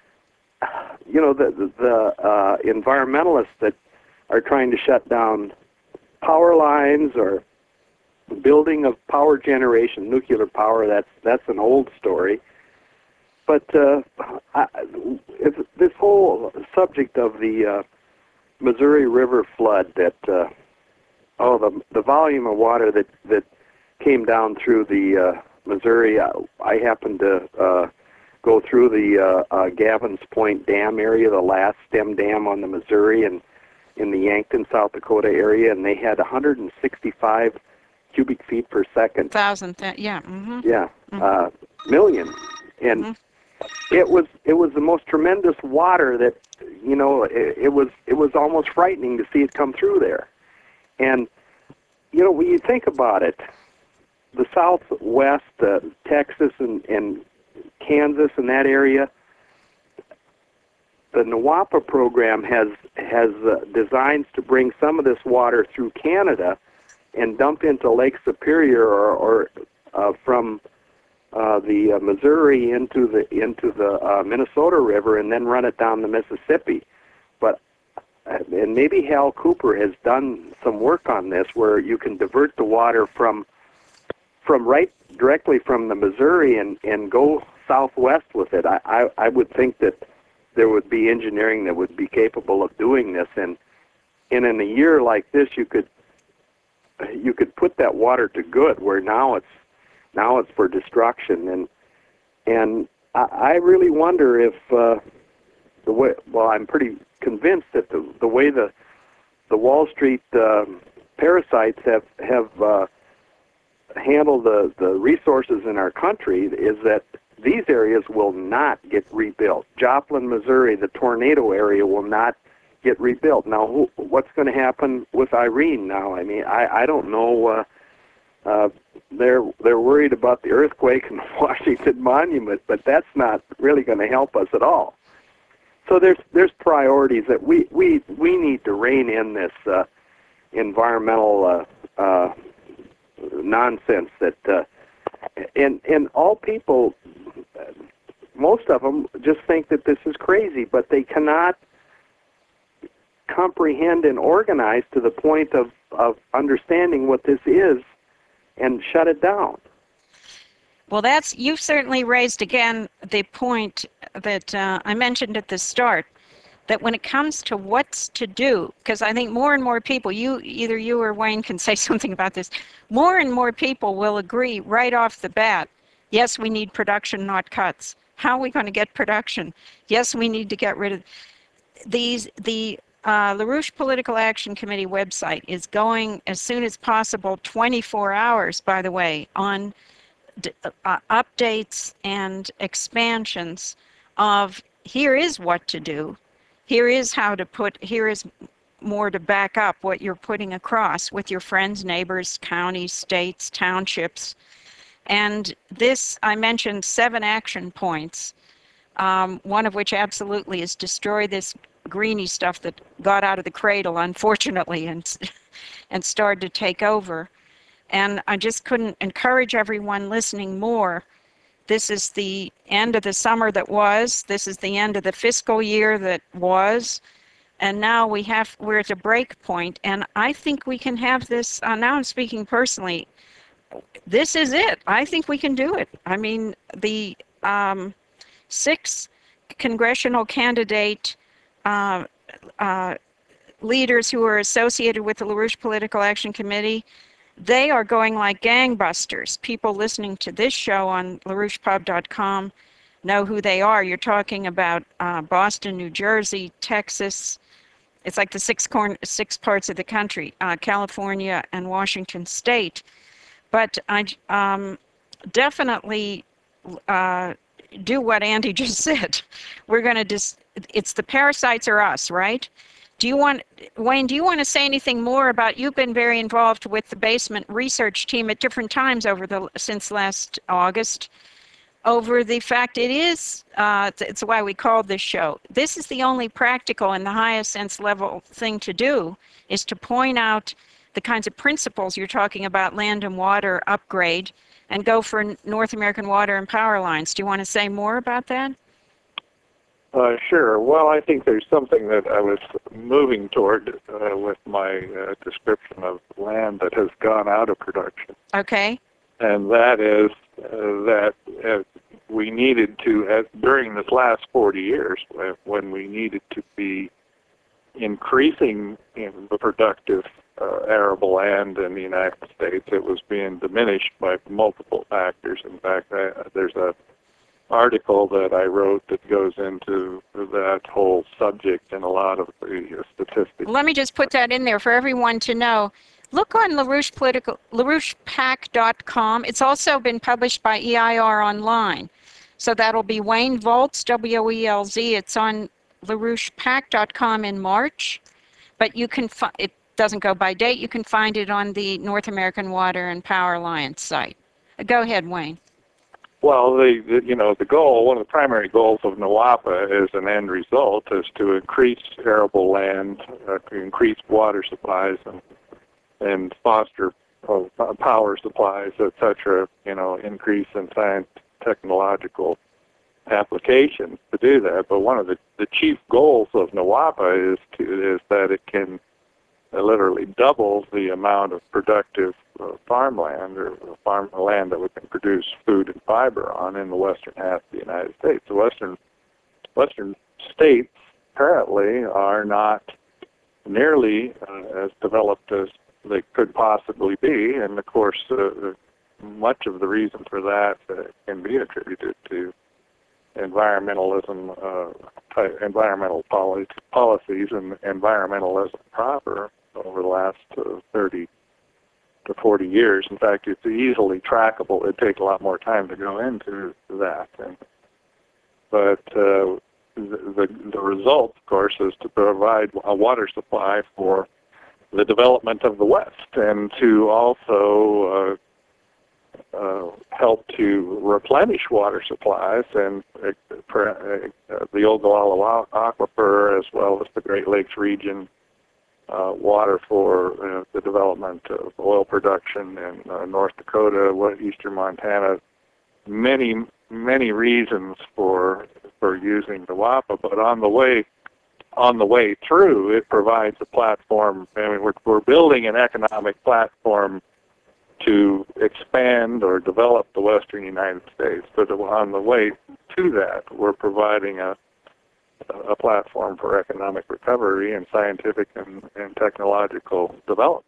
you know, the the, the uh, environmentalists that are trying to shut down power lines or building of power generation, nuclear power, that's that's an old story. But uh, I, it's this whole subject of the uh, Missouri River flood, that uh, oh, the the volume of water that that came down through the uh, Missouri. I, I happened to uh, go through the uh, uh, Gavin's Point Dam area, the last stem dam on the Missouri, and in the Yankton, South Dakota area, and they had one hundred sixty-five cubic feet per second. Thousand, th- yeah. Mm-hmm. Yeah, Mm-hmm. uh, million, and. Mm-hmm. It was it was the most tremendous water that, you know, it, it was it was almost frightening to see it come through there. And you know, when you think about it, the Southwest, uh, Texas and, and Kansas and that area, the NWAPA program has has uh, designs to bring some of this water through Canada and dump into Lake Superior or, or uh, from Uh, the uh, Missouri into the into the uh, Minnesota River and then run it down the Mississippi. But uh, and maybe Hal Cooper has done some work on this, where you can divert the water from from right directly from the Missouri and, and go southwest with it. I, I I would think that there would be engineering that would be capable of doing this, and and in a year like this, you could you could put that water to good, where now it's Now it's for destruction, and and I, I really wonder if uh, the way. Well, I'm pretty convinced that the the way the the Wall Street um, parasites have have uh, handled the the resources in our country is that these areas will not get rebuilt. Joplin, Missouri, the tornado area, will not get rebuilt. Now, who, what's going to happen with Irene now? I mean, I I don't know. Uh, Uh, they're they're worried about the earthquake and the Washington Monument, but that's not really going to help us at all. So there's there's priorities that we we, we need to rein in this uh, environmental uh, uh, nonsense that uh, and and all people, most of them just think that this is crazy, but they cannot comprehend and organize to the point of, of understanding what this is and shut it down. Well, that's, you've certainly raised again the point that uh, I mentioned at the start, that when it comes to what's to do, because I think more and more people, you either you or Wayne can say something about this, more and more people will agree right off the bat, yes, we need production, not cuts. How are we going to get production? Yes, we need to get rid of these. The Uh, LaRouche Political Action Committee website is going as soon as possible, twenty-four hours, by the way, on d- uh, updates and expansions of here is what to do, here is how to put, here is more to back up what you're putting across with your friends, neighbors, counties, states, townships. And this, I mentioned seven action points, um, one of which absolutely is destroy this greeny stuff that got out of the cradle, unfortunately, and and started to take over. And I just couldn't encourage everyone listening more. This is the end of the summer that was. This is the end of the fiscal year that was. And now we have, we're at a break point. And I think we can have this, uh, now I'm speaking personally, this is it. I think we can do it. I mean, the um, six congressional candidate uh, uh, leaders who are associated with the LaRouche Political Action Committee. They are going like gangbusters. People listening to this show on LaRouche Pub dot com know who they are. You're talking about uh, Boston, New Jersey, Texas. It's like the six, corn six parts of the country, uh, California and Washington State. But I um, definitely uh, do what Andy just said. We're going to just, it's the parasites or us, right? Do you want, Wayne, do you want to say anything more about, you've been very involved with the basement research team at different times over the, since last August, over the fact it is, uh, it's why we called this show. This is the only practical and the highest sense level thing to do, is to point out the kinds of principles you're talking about, land and water upgrade, and go for North American water and power lines. Do you want to say more about that? Uh, sure. Well, I think there's something that I was moving toward uh, with my uh, description of land that has gone out of production. Okay. And that is uh, that uh, we needed to, uh, during this last forty years, uh, when we needed to be increasing in the productive uh, arable land in the United States, it was being diminished by multiple factors. In fact, I, there's a article that I wrote that goes into that whole subject and a lot of the statistics. Let me just put that in there for everyone to know. Look on LaRouche Political, LaRouche Pac dot com. It's also been published by E I R Online. So that'll be Wayne Volz, W O E L Z. It's on LaRouche Pac dot com in March. But you can find, it doesn't go by date. You can find it on the North American Water and Power Alliance site. Go ahead, Wayne. Well, the, the you know the goal, one of the primary goals of NWAPA as an end result, is to increase arable land, uh, increase water supplies, and and foster uh, power supplies, et cetera. You know, increase in science, technological applications to do that. But one of the, the chief goals of NWAPA is to is that it can uh, literally double the amount of productive uh, farmland or farmland that we can produce food and fiber on in the western half of the United States. The western western states currently are not nearly uh, as developed as they could possibly be, and of course, uh, much of the reason for that uh, can be attributed to environmentalism, uh, environmental poli policies, and environmentalism proper over the last uh, thirty to forty years. In fact, it's easily trackable. It'd take a lot more time to go into that. And, but uh, the, the result, of course, is to provide a water supply for the development of the West, and to also uh, uh, help to replenish water supplies and uh, uh, the Ogallala Aquifer, as well as the Great Lakes region, uh, water for uh, the development of oil production in uh, North Dakota, eastern Montana. Many, many reasons for for using the NWAPA, but on the way on the way through, it provides a platform. I mean, we're, we're building an economic platform to expand or develop the western United States, but on the way to that, we're providing a, a platform for economic recovery and scientific and, and technological development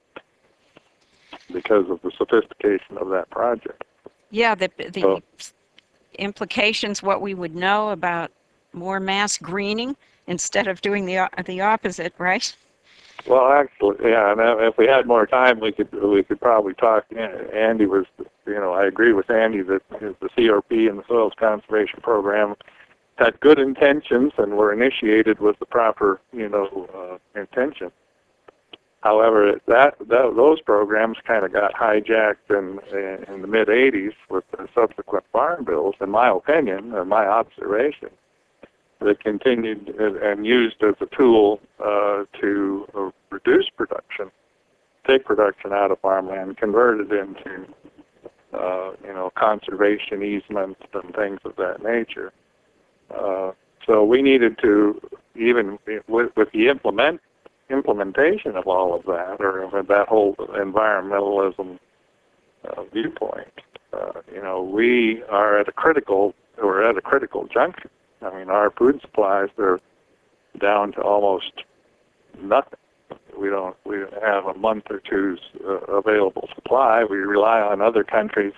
because of the sophistication of that project. Yeah, the, the so, implications, what we would know about more mass greening, instead of doing the the opposite, right? Well, actually, yeah. And if we had more time, we could we could probably talk. Andy was, you know, I agree with Andy that the C R P and the Soils Conservation Program had good intentions and were initiated with the proper, you know, uh, intention. However, that, that those programs kind of got hijacked in in the mid eighties with the subsequent farm bills. In my opinion, and my observation, that continued and used as a tool uh, to uh, reduce production, take production out of farmland, convert it into, uh, you know, conservation easements and things of that nature. Uh, so we needed to, even with, with the implement implementation of all of that, or of that whole environmentalism uh, viewpoint, uh, you know, we are at a critical we're at a critical junction. I mean, our food supplies are down to almost nothing. We don't we have a month or two's uh, available supply. We rely on other countries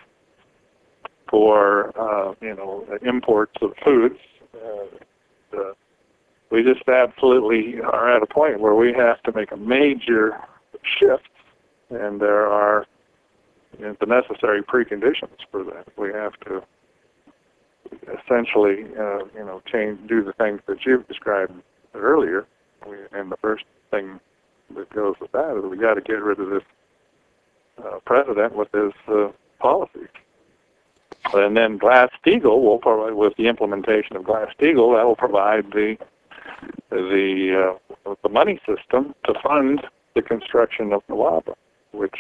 for uh, you know imports of foods. Uh, the, we just absolutely are at a point where we have to make a major shift, and there are you know, the necessary preconditions for that. We have to essentially uh, you know change, do the things that you've described earlier. We, and the first thing that goes with that is we got to get rid of this uh, president with his uh, policies. And then Glass-Steagall will provide, with the implementation of Glass-Steagall, that will provide the the uh, the money system to fund the construction of NWAPA, which,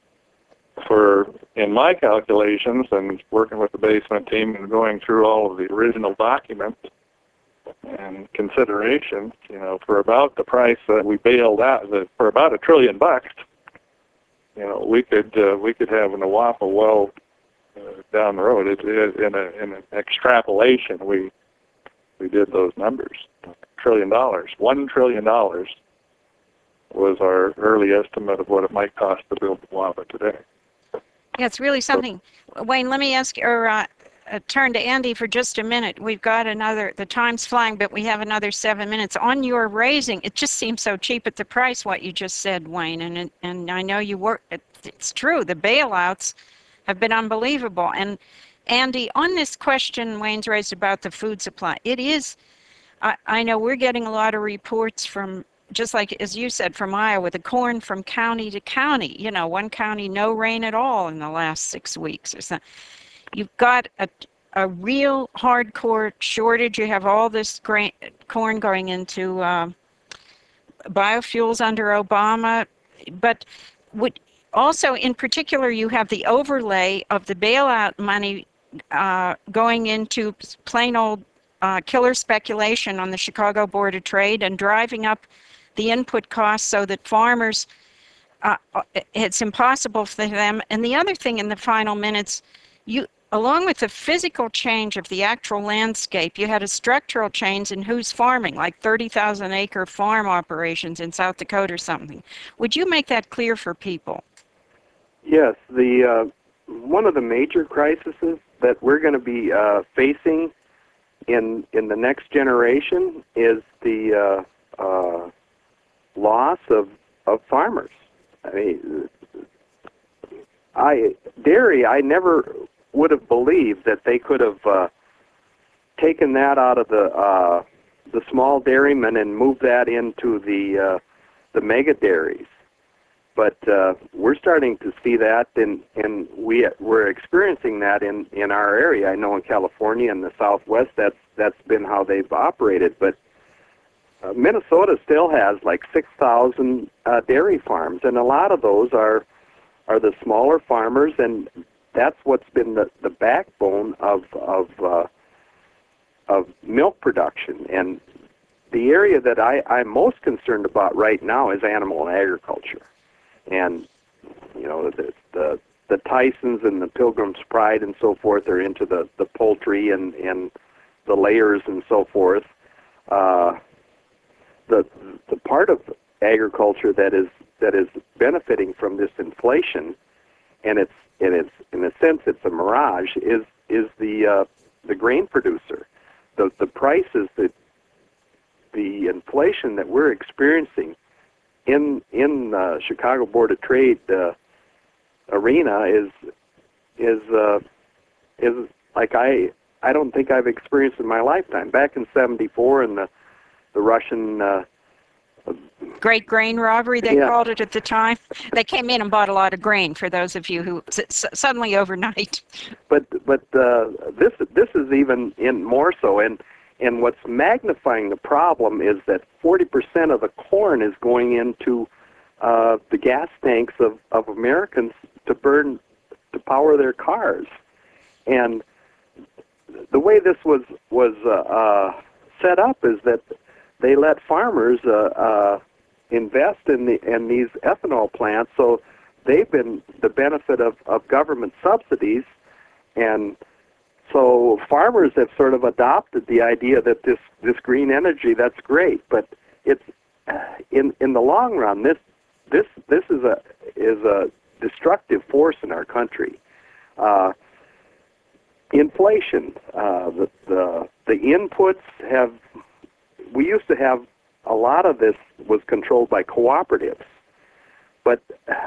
for in my calculations and working with the basement team and going through all of the original documents and considerations, you know, for about the price that we bailed out, that for about a trillion bucks, you know, we could uh, we could have an NWAPA well uh, down the road. It, it, in a in an extrapolation, we we did those numbers. Trillion dollars, one trillion dollars was our early estimate of what it might cost to build NWAPA today. Yeah, it's really something. Wayne, let me ask, or uh, uh, turn to Andy for just a minute. We've got another, the time's flying, but we have another seven minutes. On your raising, it just seems so cheap at the price, what you just said, Wayne, and and I know you work, it's true, the bailouts have been unbelievable. And Andy, on this question Wayne's raised about the food supply, it is, I, I know we're getting a lot of reports from, just like as you said, from Iowa, the corn from county to county. You know, one county, no rain at all in the last six weeks or something. You've got a, a real hardcore shortage. You have all this grain, corn going into uh, biofuels under Obama. But would, also, in particular, you have the overlay of the bailout money uh, going into plain old uh, killer speculation on the Chicago Board of Trade and driving up the input costs so that farmers, uh, it's impossible for them. And the other thing in the final minutes, you, along with the physical change of the actual landscape, you had a structural change in who's farming, like thirty thousand acre farm operations in South Dakota or something. Would you make that clear for people? Yes, the uh, one of the major crises that we're going to be uh, facing in in the next generation is the uh, uh, loss of, of farmers. I mean, I dairy. I never would have believed that they could have uh, taken that out of the uh, the small dairymen and moved that into the uh, the mega dairies. But uh, we're starting to see that, and and we we're experiencing that in, in our area. I know in California and the Southwest, that's that's been how they've operated. But uh, Minnesota still has like six thousand uh, dairy farms, and a lot of those are are the smaller farmers, and that's what's been the, the backbone of of uh, of milk production. And the area that I, I'm most concerned about right now is animal agriculture. And, you know, the, the the Tysons and the Pilgrim's Pride and so forth are into the, the poultry and, and the layers and so forth. Uh, the the part of agriculture that is that is benefiting from this inflation, and it's and it's in a sense it's a mirage, is is the uh, the grain producer. The the prices that the inflation that we're experiencing in in uh, Chicago Board of Trade uh, arena is is uh, is like I I don't think I've experienced in my lifetime. Back in seventy-four, in the the Russian uh, Great grain robbery, they yeah. called it at the time. They came in and bought a lot of grain, for those of you who s suddenly overnight. But but uh, this this is even in more so, and and what's magnifying the problem is that forty percent of the corn is going into uh, the gas tanks of, of Americans to burn, to power their cars. And the way this was, was uh, uh, set up is that they let farmers uh, uh, invest in, the, in these ethanol plants, so they've been the benefit of, of government subsidies, and so farmers have sort of adopted the idea that this, this green energy, that's great, but it's in in the long run, this this this is a is a destructive force in our country. Uh, inflation, uh, the, the the inputs have. We used to have a lot of this was controlled by cooperatives, but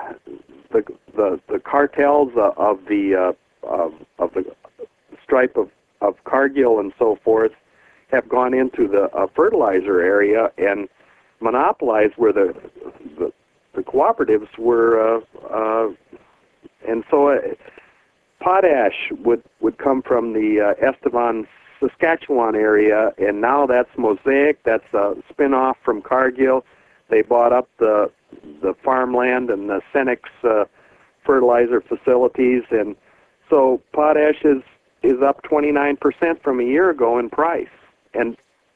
the the the cartels of the uh, of, of the stripe of, of Cargill and so forth have gone into the uh, fertilizer area and monopolized where the the, the cooperatives were, uh, uh, and so uh, potash would, would come from the uh, Estevan, Saskatchewan area, and now that's Mosaic. That's a spin-off from Cargill. They bought up the the farmland and the Cenex uh, fertilizer facilities, and so potash is is up twenty-nine percent from a year ago in price, and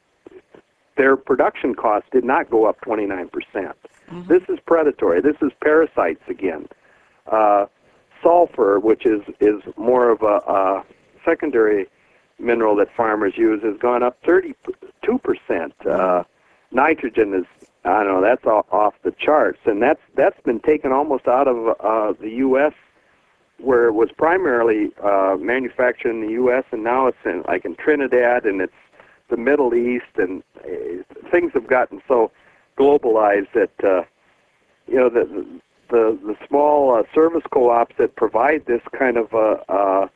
their production costs did not go up twenty-nine percent. Mm-hmm. This is predatory. This is parasites again. Uh, sulfur, which is, is more of a, a secondary mineral that farmers use, has gone up thirty-two percent. Uh, nitrogen is, I don't know, that's off, off the charts, and that's that's been taken almost out of uh, the U S, where it was primarily uh, manufactured in the U S, and now it's in, like in Trinidad, and it's the Middle East, and uh, things have gotten so globalized that uh, you know the the, the small uh, service co-ops that provide this kind of uh, uh,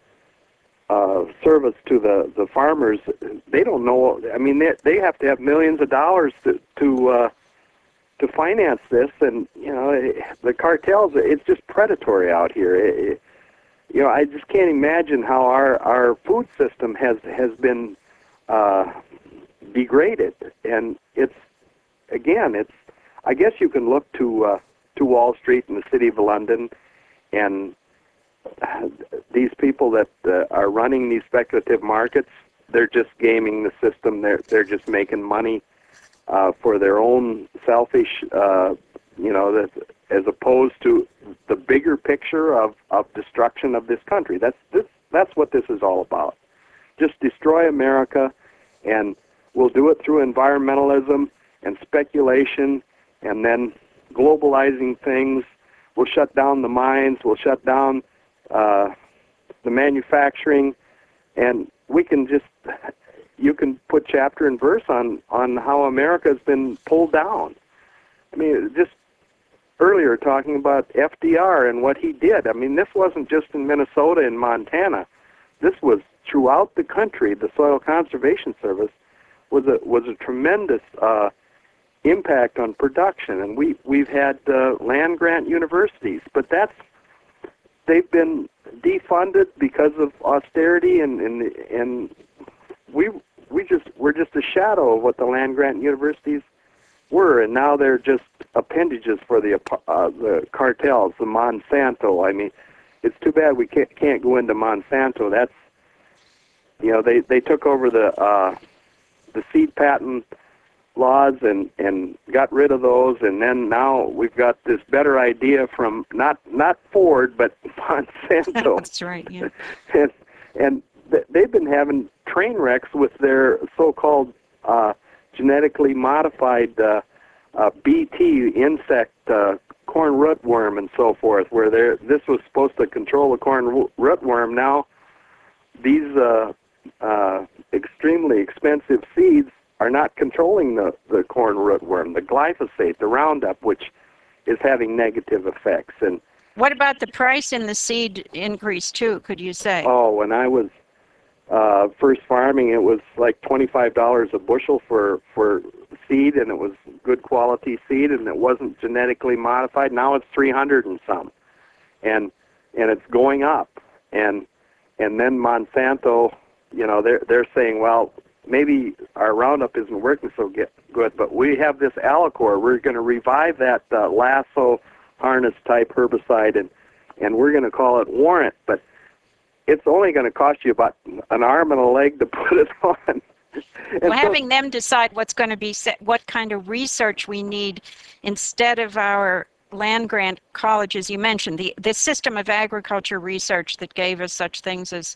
uh, service to the, the farmers, they don't know. I mean, they they have to have millions of dollars to to uh, to finance this, and you know the cartels. It's just predatory out here. It, it, you know, I just can't imagine how our our food system has has been uh, degraded, and it's again, it's. I guess you can look to uh, to Wall Street in the city of London, and uh, these people that uh, are running these speculative markets, they're just gaming the system. They're they're just making money uh, for their own selfish, uh, you know, that, as opposed to the bigger picture of, of destruction of this country. That's this. That's what this is all about. Just destroy America, and we'll do it through environmentalism and speculation, and then globalizing things. We'll shut down the mines. We'll shut down uh, the manufacturing, and we can just, you can put chapter and verse on, on how America has been pulled down. I mean, just earlier talking about F D R and what he did. I mean, this wasn't just in Minnesota and Montana. This was throughout the country. The Soil Conservation Service was a was a tremendous uh, impact on production, and we we've had uh, land grant universities, but that's they've been defunded because of austerity, and and and we we just we're just a shadow of what the land grant universities were, and now they're just appendages for the uh, the cartels, the Monsanto. I mean, it's too bad we can't can't go into Monsanto. That's, you know, they they took over the uh, the seed patent laws and and got rid of those, and then now we've got this better idea from not not Ford but Monsanto. That's right. Yeah. and and th- they've been having train wrecks with their so-called uh, genetically modified uh, uh, B T insect, uh, corn rootworm, and so forth, where they're, this was supposed to control the corn rootworm. Now these uh, uh, extremely expensive seeds are not controlling the, the corn rootworm, the glyphosate, the Roundup, which is having negative effects. And what about the price in the seed increase too, could you say? Oh, when I was uh, first farming, it was like twenty-five dollars a bushel for, for seed, and it was good quality seed, and it wasn't genetically modified. Now it's three hundred and some, and and it's going up. And and then Monsanto, you know, they're they're saying, well, maybe our Roundup isn't working so get, good, but we have this Alacor. We're going to revive that uh, lasso harness type herbicide, and and we're going to call it Warrant, but it's only going to cost you about an arm and a leg to put it on. Well, so, having them decide what's going to be set, what kind of research we need instead of our land grant colleges, you mentioned the the system of agriculture research that gave us such things as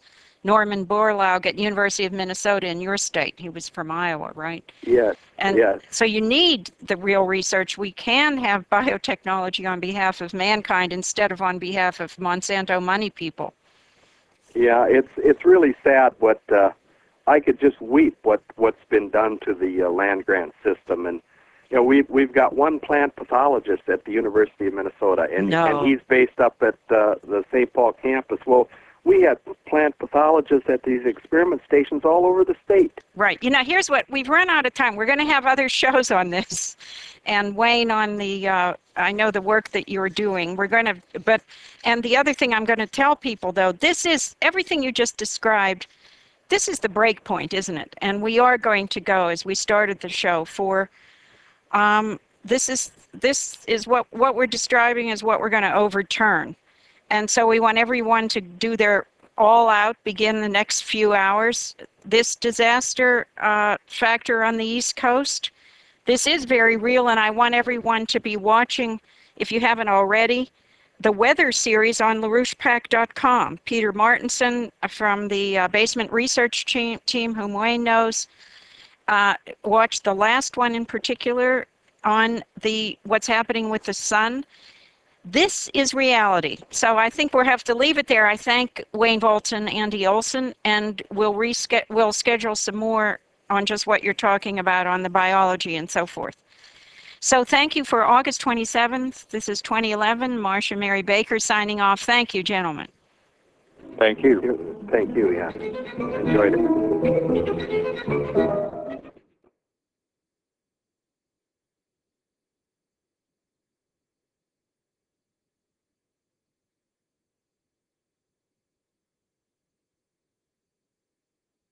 Norman Borlaug at University of Minnesota in your state. He was from Iowa, right? Yes. And yes. so you need the real research. We can have biotechnology on behalf of mankind instead of on behalf of Monsanto money people. Yeah, it's it's really sad. What uh, I could just weep what what's been done to the uh, land grant system, and you know we've we've got one plant pathologist at the University of Minnesota, and No. and he's based up at uh, the Saint Paul campus. Well, we have plant pathologists at these experiment stations all over the state. Right. You know, here's what, we've run out of time. We're going to have other shows on this. And Wayne, on the, uh, I know the work that you're doing. We're going to, but, and the other thing I'm going to tell people, though, this is, everything you just described, this is the break point, isn't it? And we are going to go, as we started the show, for, um, this is, this is what, what we're describing is what we're going to overturn. And so we want everyone to do their all out, begin the next few hours. This disaster uh, factor on the East Coast, this is very real, and I want everyone to be watching, if you haven't already, the weather series on LaRouche Pac dot com. Peter Martinson from the uh, Basement Research Team, whom Wayne knows, uh, watched the last one in particular on the what's happening with the sun. This is reality. So I think we'll have to leave it there. I thank Wayne Volton, Andy Olson, and we'll, reske we'll schedule some more on just what you're talking about on the biology and so forth. So thank you for August twenty-seventh. This is twenty eleven. Marcia Mary Baker signing off. Thank you, gentlemen. Thank you. Thank you, yeah. Enjoyed it.